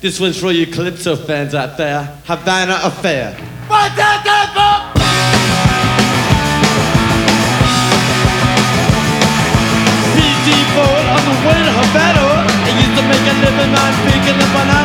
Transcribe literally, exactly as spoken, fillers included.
This one's for you Calypso fans out there. Havana Affair. One, two, three, four. P G Ford on the way to Havana. I used to make a living man picking up on